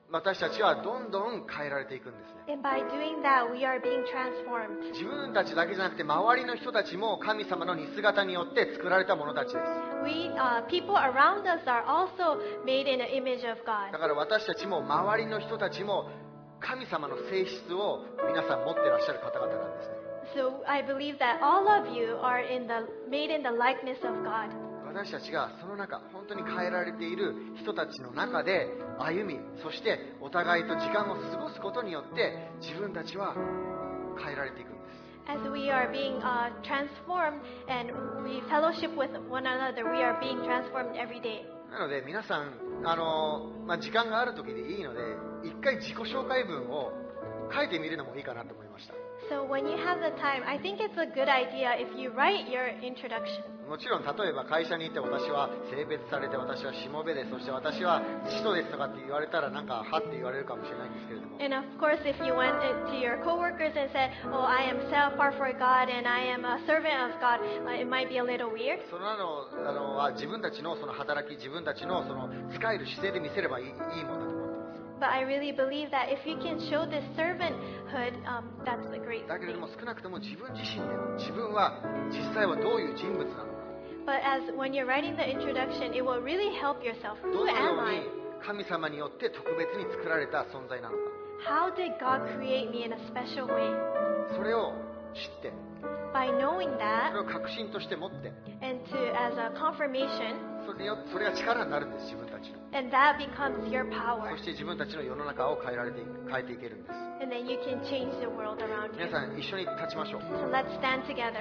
私たちはどんどん変えられていくんですね。 And by doing that, we are being transformed. 自分たちだけじゃなくて周りの人たちも神様の似姿によって作られた者たちです。 We, uh, people around us are also made in the image of だ God. から私たちも周りの人たちも神様の性質を皆さん持ってらっしゃる方々なんですね。 So I believe that all of you are in the, made in the likeness of God. 私たちがその中、本当に変えられている人たちの中で歩み、そしてお互いと時間を過ごすことによって自分たちは変えられていくんです。 As we are being uh, transformed and we fellowship with one another, we are being transformed every day. なので皆さん、あのまあ、時間がある時でいいので一回自己紹介文を書いてみるのもいいかなと思いました。 So when you have the time, I think it's a good idea if you write your introduction. もちろん例えば会社にいて私は性別されて私はしもべで、そして私は使徒ですとかって言われたらなんかはって言われるかもしれないんですけれども、 And of course, if you went to your coworkers and said, "Oh, I am set apart for God and I am a servant of God," uh, it might be a little weird. そののあのは自分たちのその働き、自分たちのその使える姿勢で見せればいい、いいものだと思ってます。 But I really believe that if you can show this servanthood, um, that's a great だけれど thing. も少なくとも自分自身で自分は実際はどういう人物なのか、 But as when you're writing the introduction, it will really help yourself. ど Who のよ am う I? に神様によって特別に作られた存在なのか、 How did God create me in a special way? それを知って、 By knowing そ that, れを確信として持って、 and to as a confirmation, それによってそれが力になるんです、自分たちの。 and that becomes your power. そして自分たちの世の中を変えられていく、変えていけるんです。 And then you can change the world around 皆 you. さん一緒に立ちましょう。 So let's stand together.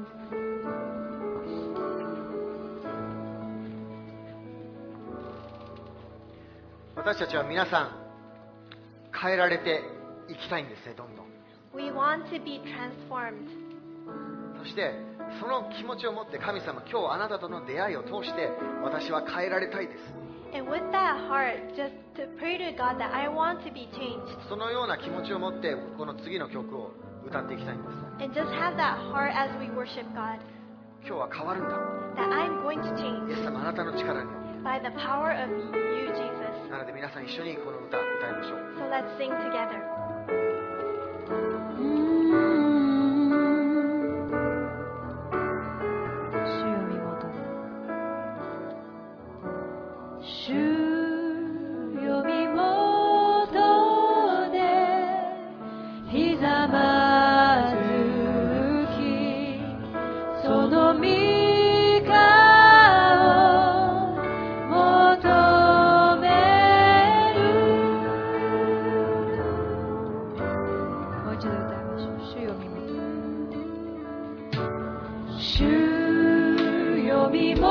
私たちは皆さん変えられていきたいんですね、どんどん。 We want to be transformed. そしてその気持ちを持って神様、今日あなたとの出会いを通して私は変えられたいです。 And with that heart, just to pray to God that I want to be changed. そのような気持ちを持ってこの次の曲を歌っていきたいんです。 And just have that heart as we worship God. 今日は変わるんだ。 That I'm going to イ change エス様、あなたの力によって。 by the power of you, Jesus. なので皆さん一緒にこの歌歌いましょう。 So let's sing together. 主よ身元でひざまずき、その御顔求める。もう一度歌いましょう。主よ身元で、主よ身元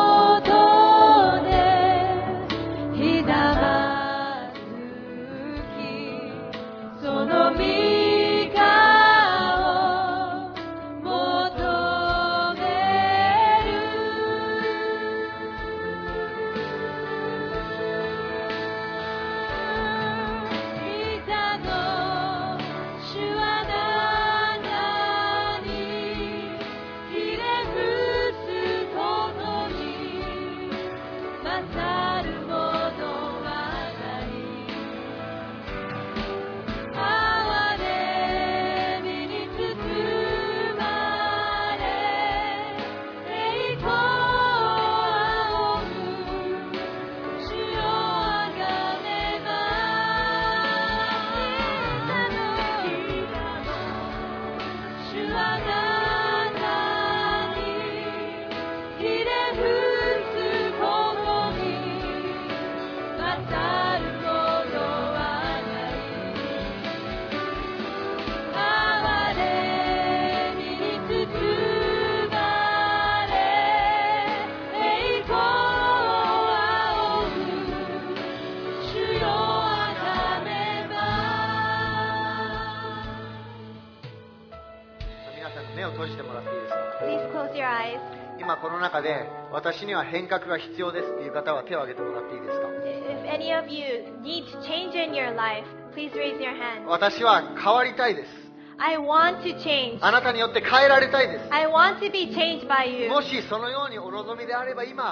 目を閉じてもらっていいですか。 Please close your eyes. 今この中で私には変革が必要ですっていう方は手を挙げてもらっていいですか。 If any of you need change in your life, please raise your hand. 私は変わりたいです。 I want to change. あなたによって変えられたいです。 I want to be changed by you. もしそのようにお望みであれば今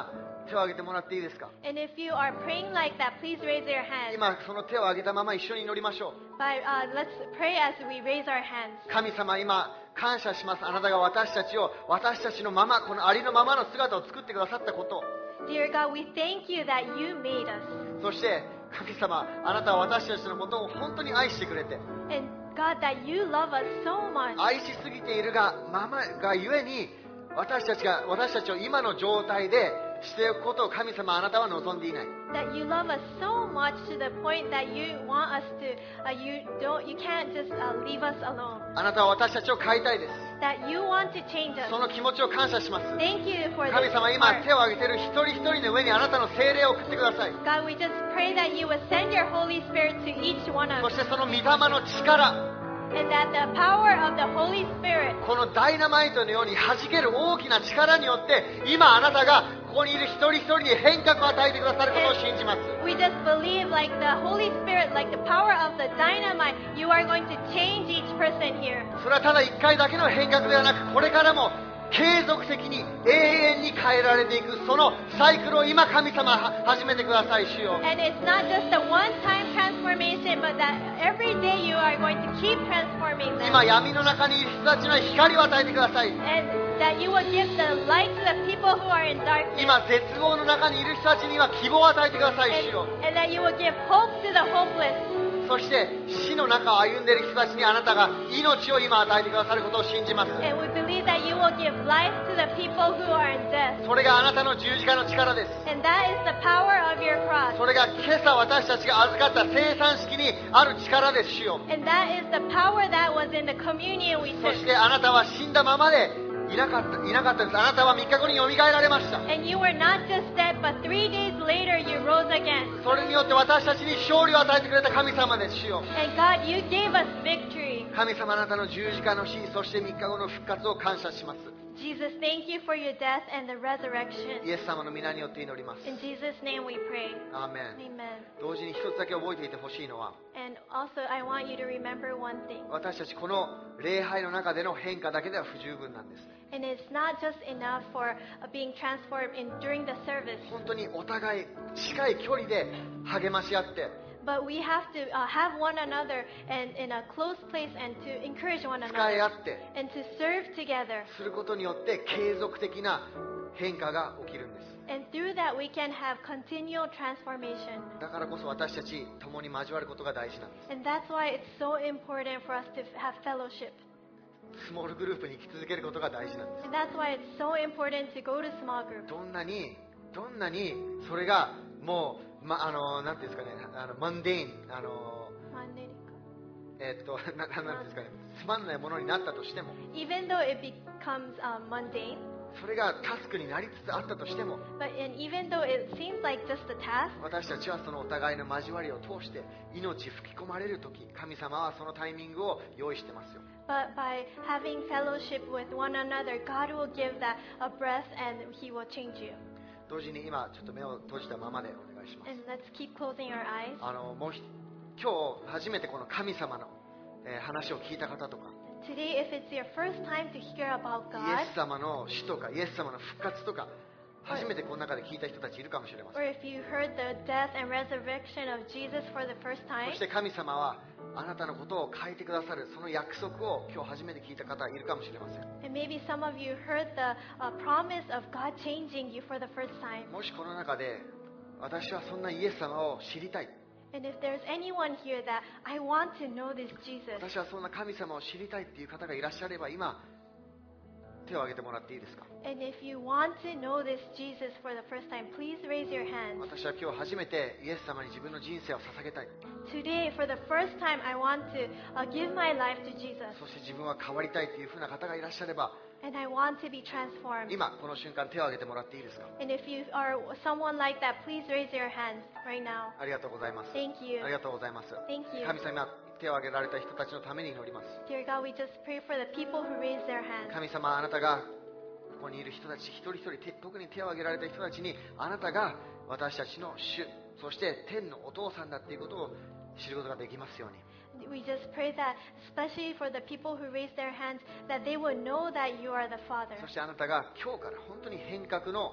手を挙げてもらっていいですか？ And if you are praying like that, please raise your hands. 今その手を挙げたまま一緒に祈りましょう。 But uh, let's pray as we raise our hands. 神様、今感謝します。あなたが私たちを私たちのまま、このありのままの姿を作ってくださったこと、 Dear God, we thank you that you made us. そして神様、あなたは私たちのことを本当に愛してくれて、 And God, that you love us so much. 愛しすぎているがままがゆえに、私たちが私たちを今の状態でしておくことを神様、あなたは望んでいない。 That you love us so much to the point that you want us to, uh, you don't, you can't just uh, leave us alone. あなたは私たちを変えたいです。 That you want to change us. その気持ちを感謝します。 Thank you for 神 this 様、今 heart. 手を挙げている一人一人の上にあなたの聖霊を送ってください。 God, we just pray that you would send your Holy Spirit to each one of そ us. してその御霊の力、 And that the power of the Holy Spirit, このダイナマイトのように弾ける大きな力によって、今あなたがここにいる一人一人に変革を与えてくださることを信じます。 we just believe like the Holy Spirit, like the power of the dynamite, you are going to change each person here. それはただ一回だけの変革ではなく、これからも継続的に永遠に変えられていく、そのサイクルを今神様は始めてください。主よ、 And it's not just a one-time transformation, but that every day you are going to keep transforming them. 今闇の中にいる人たちの光を与えてください。 And that you will give the light to the people who are in darkness. 今絶望の中にいる人たちには希望を与えてください。 And, 主よ、 and that you will give hope to the hopeless. そして死の中を歩んでいる人たちにあなたが命を今与えてくださることを信じます。 And we believe that you will give life to the people who are in death. それがあなたの十字架の力です。 And that is the power of your cross. それが今朝私たちが預かった生産式にある力です。主よ、 And that is the power that was in the communion we そ took. してあなたは死んだままでいなかった、いなかったです。あなたはみっかごによみがえられました。 And you were not just dead, but three days later you rose again. それによって私たちに勝利を与えてくれた神様です。主よ、 And God, you gave us victory. 神様、あなたの十字架の死、そしてみっかごの復活を感謝します。 Jesus, thank you for your death and the resurrection. イエス様の皆によって祈ります。 In Jesus' name we pray. アーメン。 Amen. 同時に一つだけ覚えていてほしいのは、 And also, I want you to remember one thing. 私たちこの礼拝の中での変化だけでは不十分なんです。 And it's not just enough for uh, being transformed in, during the service, 本当にお互い近い距離で励まし合って、 but we have to uh, have one another and in a close place and to encourage one 使い合 another って and to serve together. することによって継続的な変化が起きるんです。 And through that, we can have continual transformation. だからこそ私たち共に交わることが大事なんです。 And that's why it's so important for us to have fellowship. スモールグループに生き続けることが大事なんです。 And that's why it's so important to go to small group. どんなにどんなにそれがもう、ま、あのなんていうんですかね、あのマンデイン、あのえっとななんていうんですかね、つまんないものになったとしても、 Even though it becomes um, mundane, それがタスクになりつつあったとしても、 but and even though it seems like just a task, 私たちはそのお互いの交わりを通して命吹き込まれるとき、神様はそのタイミングを用意してますよ。 but by having fellowship with one another, God will give that a breath and He will change you. 同時に今ちょっと目を閉じたままでお願いします。 And let's keep closing our eyes. あのもうひ今日初めてこの神様の、えー話を聞いた方とか、 Today, if it's your first time to hear about イエ God, ス様の死とかイエス様の復活とか初めてこの中で聞いた人たちいるかもしれませ or ん。 if you heard the death and resurrection of Jesus for the first そ time, して神様はあなたのことを変えてくださる、その約束を今日初めて聞いた方いるかもしれません。 and maybe some of you heard the uh, promise of God changing you for the first time. もしこの中で私はそんなイエス様を知りたい、 And if there's anyone here that I want to know this Jesus, 私はそんな神様を知りたいっていう方がいらっしゃれば今手を挙げてもらっていいですか。 and if you want to know this Jesus for the first time, please raise your hand. 私は今日初めてイエス様に自分の人生を捧げたい、 Today, for the first time, I want to uh, give my life to Jesus, そして自分は変わりたいというふうな方がいらっしゃれば、 and I want to be transformed. 今この瞬間手を挙げてもらっていいですか。 And if you are someone like that, please raise your hands right now. ありがとうございます。 Thank you. ありがとうございます。 Thank you. 神様、今手を挙げられた人たちのために祈ります。 Dear God, we just pray for the people who raise their hands. 神様、あなたがここにいる人たち一人一人、手特に手を挙げられた人たちにあなたが私たちの主、そして天のお父さんだっていうことを知ることができますように。 We just pray that, especially for the people who raise their hands, that they will know that you are the Father. そしてあなたが今日から本当に変革の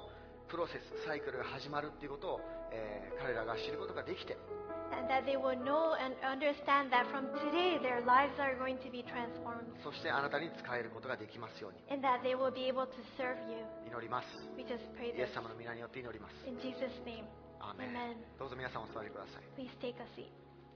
プロセス、サイクルが始まるっていうことを、えー彼らが知ることができて、 And that they will know and understand that from today their lives are going to be transformed. そしてあなたに仕えることができますように And that they will be able to serve you. 祈ります。 We just pray イエ this ス様の皆によって祈ります。 in Jesus' name. アーメン。 Amen. どうぞ皆さんお座りください。 Please take a seat.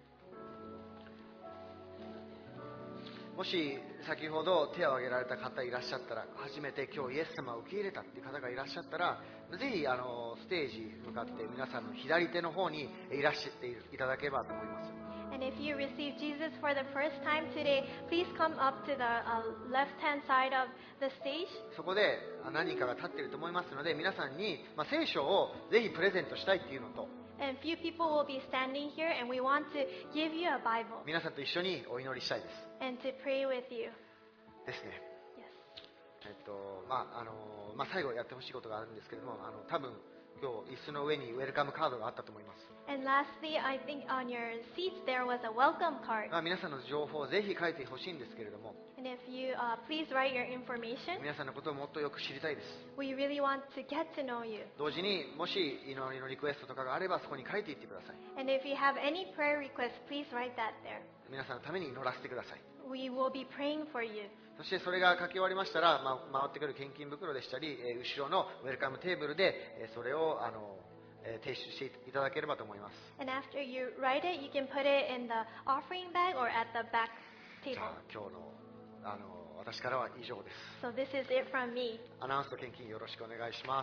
もし先ほど手を挙げられた方いらっしゃったら、初めて今日イエス様を受け入れたっていう方がいらっしゃったら、ぜひあのステージ向かって皆さんの左手の方にいらっしゃっていただければと思います。 And if you receive Jesus for the first time today, please come up to the uh, left-hand side of the stage. そこで何人かが立っていると思いますので、皆さんに、まあ、聖書をぜひプレゼントしたいっていうのと、 And few people will be standing here, and we want to give you a Bible 皆さんと一緒にお祈りしたいです。 and to pray with you. ですね。 Yes. えっとまああのまあ、最後やってほしいことがあるんですけれども、あの多分今日椅子の上にウェルカムカードがあったと思います。 And lastly, I think on your seats there was a welcome card. まあ、皆さんの情報をぜひ書いてほしいんですけれども、 And if you uh, please write your information, 皆さんのことをもっとよく知りたいです。 we really want to get to know you. 同時にもし祈りのリクエストとかがあればそこに書いていってください。 And if you have any prayer requests, please write that there. 皆さんのために祈らせてください。 We will be praying for you. そしてそれが書き終わりましたら、まあ、回ってくる献金袋でしたり、えー後ろのウェルカムテーブルで、えーそれをあの、えー提出していただければと思います。 And after you write it, you can put it in the offering bag or at the back じ table. ゃあ今日のあの私からは以上です。 So this is it from me. アナウンスと献金よろしくお願いします。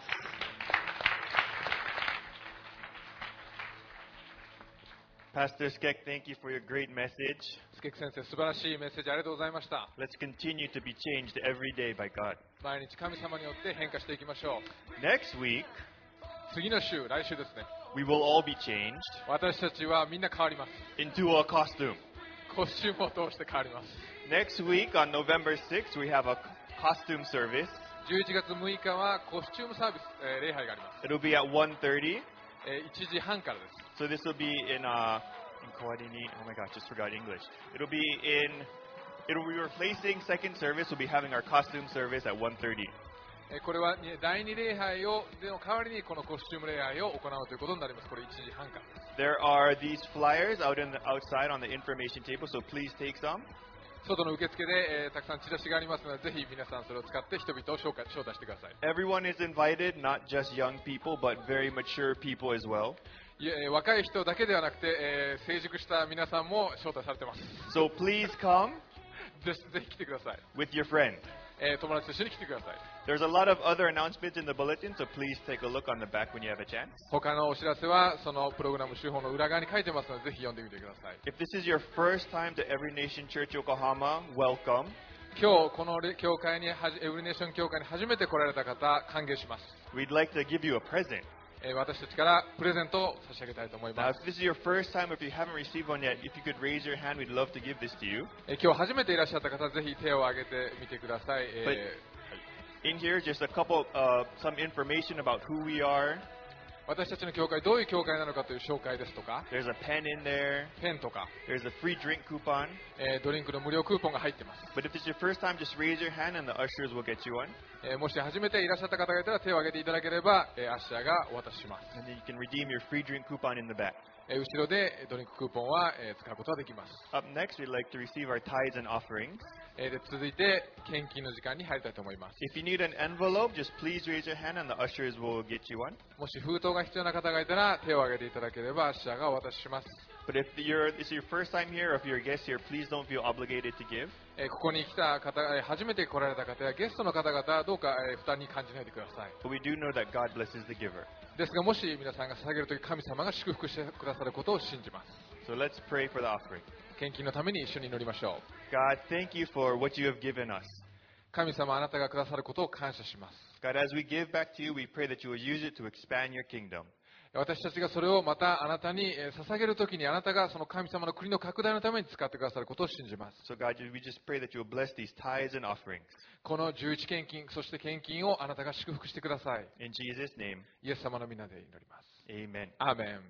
Pastor Skek, thank you for your great message. スケック先生、素晴らしいメッセージありがとうございました。 Let's continue to be changed every day by God. 毎日神様によって変化していきましょ Next week, う。次の週、来週ですね。 we will all be changed 私たちはみんな変わります。 into a costume. コスチュームを通して変わります。 Next week, on November sixth, we have a costume service. じゅういちがつむいかはコスチュームサービス、えー礼拝があります。 It'll be at one thirty. えーいちじはんからです。 So this will be in uh in Kawadini. Oh my gosh, just forgot English. It'll be in it'll be replacing second service. We'll be having our costume service at one thirty. えーこれはにだいに礼拝をでの代わりにこのコスチューム礼拝を行うということになります。これいちじはんからです。 There are these flyers out in the outside on the information table, so please take some. 外の受付で、えーたくさんチラシがありますので、ぜひ皆さんそれを使って人々を招待招待してください。 Everyone is invited, not just young people, but very mature people as well. いえー若い人だけではなくて、えー成熟した皆さんも招待されています。 So please come ぜひぜひ来てください。 with your friend. えー友達と一緒に来てください。 There's a lot of other announcements in the bulletin, so please take a look on the back when you have a chance. 他のお知らせはそのプログラム手法の裏側に書いてますので、ぜひ読んでみてください。 If this is your first time to Every Nation Church Yokohama, welcome. 今日この教会にはじエブリネーション教会に初めて来られた方、歓迎します。 We'd like to give you a present. えー私たちからプレゼントを差し上げたいと思い Now, ま if す。 this is your first time, if you haven't received one yet, if you could raise your hand, we'd love to give this to you. えー今日初めていらっしゃった方、ぜひ手を挙げてみてください。えー In here, just a couple, uh, some information about who we are. 私たちの教会、どういう教会なのかという紹介ですとか、 There's a pen in there. ペンとか、 There's a free drink coupon. えードリンクの無料クーポンが入っています。 But if this is your first time, just raise your hand and the ushers will get you one. えーもし初めていらっしゃった方がいたら手を挙げていただければ、えーアッシャーがお渡しします。 And then you can redeem your free drink coupon in the back. えー後ろでドリンククーポンは、えー使うことができます。 Up next, we'd like to receive our tithes and offerings. えーで続いて献金の時間に入りたいと思います。 If you need an envelope, just please raise your hand and the ushers will get you one. もし封筒が必要な方がいたら手を挙げていただければアッシャーがお渡しします。 But if you're, this is your first time here, or if you're a guest here, please don't feel obligated to give. えーここに来た方、えー初めて来られた方やゲストの方々はどうか、えー負担に感じないでください。 But we do know that God blesses the giver. ですがもし皆さんが捧げるとき神様が祝福してくださることを信じます。 So let's pray for the offering. 献金のために一緒に祈りましょう。 God, thank you for what you have given us. 神様あなたがくださることを感謝します。 God, as we give back to you, we pray that you will use it to expand your kingdom. 私たちがそれをまたあなたにえー捧げるときにあなたがその神様の国の拡大のために使ってくださることを信じます。 So God, we just pray that you will bless these tithes and offerings. この十一献金、そして献金をあなたが祝福してください。 In Jesus' name, イエス様の皆で祈ります。 amen. アーメン。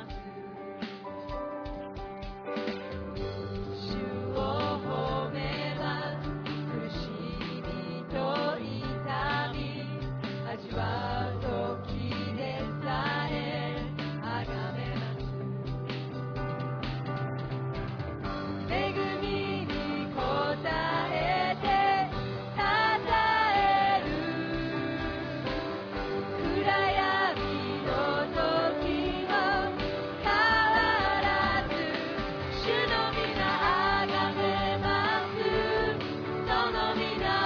ます主を褒めます苦しみと痛み味わう時でさえあがめます恵みに応えてたたえる暗闇の時も変わらず主の皆あがめますその皆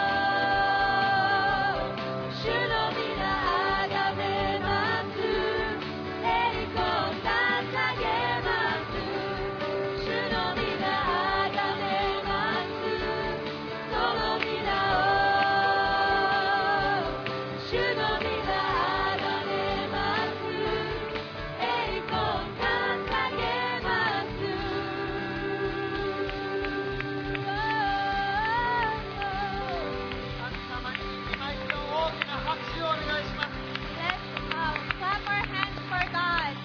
を主の皆あがめます栄光捧げます主の皆あがめますその皆を主の皆あがめます栄光捧げます神様に今一度大きな拍手をお願いします。 Let's uh, clap our hands for God.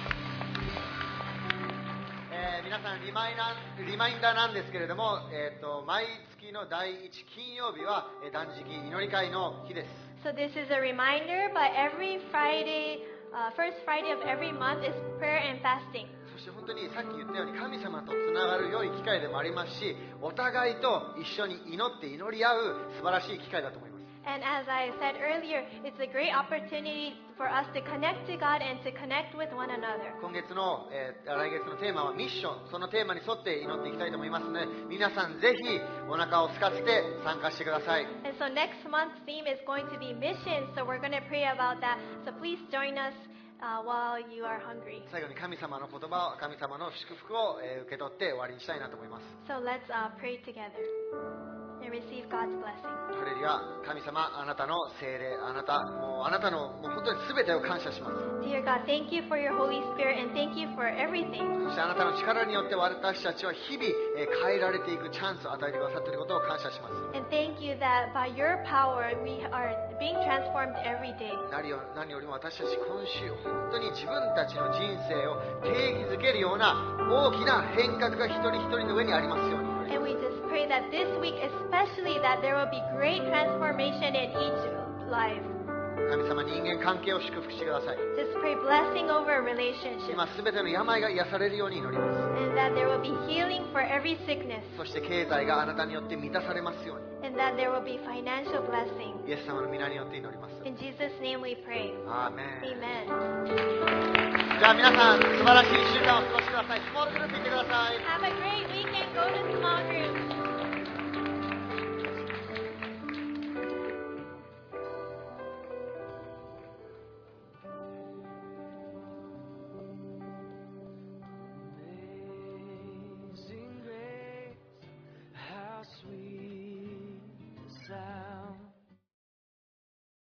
えー皆さんリマイナーリマインダーなんですけれども、えー、と毎月のだいいち金曜日はえー断食祈り会の日です。 So this is a reminder, but every Friday, uh, first Friday of every month is prayer and fasting. そして本当にさっき言ったように神様とつながる良い機会でもありますし、お互いと一緒に祈って祈り合う素晴らしい機会だと思います。 And as I said earlier, it's a great opportunity for us to connect to God and to connect with one another. 今月の、えー来月のテーマはミッション、そのテーマに沿って祈っていきたいと思いますので、皆さんぜひお腹を空かせて参加してください。 And so next month's theme is going to be missions, so we're going to pray about that. So please join us uh, while you are hungry. 最後に神様の言葉を、神様の祝福を、えー受け取って終わりにしたいなと思います。 So let's uh, pray together and receive God's blessing. ハレルヤ、神様、あなたの聖霊、あなた、もうあなたのもう本当に全てを感謝します。 Dear God, thank you for your Holy Spirit and thank you for everything. そしてあなたの力によって私たちは日々、えー変えられていくチャンスを与えてくださっていることを感謝します。 And thank you that by your power we are being transformed every day. 何よ何よりも私たち今週本当に自分たちの人生を定義づけるような大きな変革が一人一人の上にありますように。 And we just pray that this week especially that there will be great transformation in each life. 神様、人間関係を祝福してください。 Just pray blessing over relationships 今すべての病が癒されるように祈ります。 and that there will be healing for every sickness そして経済があなたによって満たされますよう and that there will be financial blessing. にイエス様の皆によって祈ります。 In Jesus' name we pray. アーメン。 Amen. じゃあ皆さん素晴らしいいっしゅうかんを過ごしてください。スモールグループ行ってください。 Have a great weekend. Go to small groups.